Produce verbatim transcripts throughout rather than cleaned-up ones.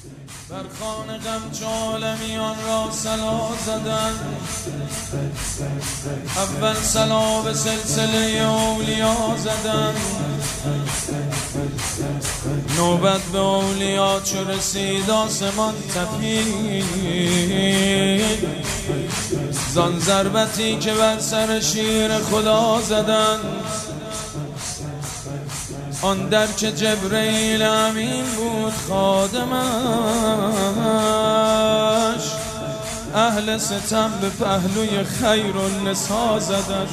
بر خان غم عالمیان را صلا زدن. اول صلا به سلسله اولیا زدن، نوبت به اولیا چو رسید آسمان تپید. زان ضربتی که بر سر شیر خدا زدن، آن در که جبرئیل امین بود خادمش، اهل ستم به پهلوی خیرالنسا زدن.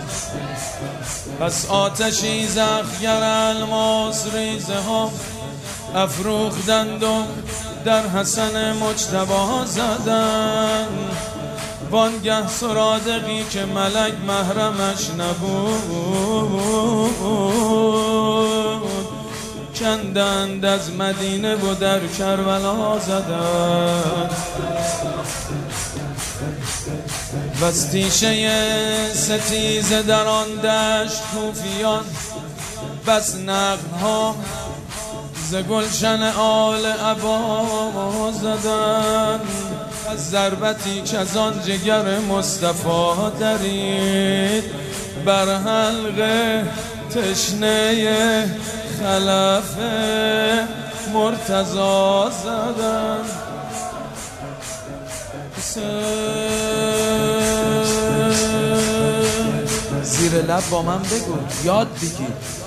پس آتشی زخگر الماس ریزه ها افروختند و در حسن مجتبی زدن. وانگه سرادقی که ملک محرمش نبود، کندند از مدینه و در کربلا زدن. وز تیشه ستیزه در آن دشت کوفیان، بس نقل‌ها ز گلشن آل عبا زدن. از ضربتی که از آن جگر مصطفی درید، بر حلق تشنه خلف مرتضی زدن. زیر لب با من بگو یاد بگیر.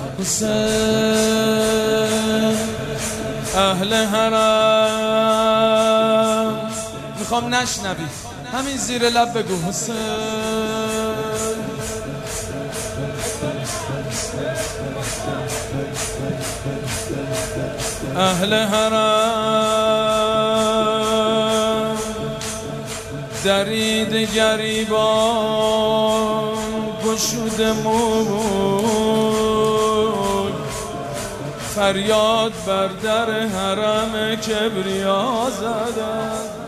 حسین اهل حرم، میخوام نشنوی، همین زیر لب بگو حسین. اهل حرم درید گریبان گشود موی، فریاد بر در حرم کبریا زدن.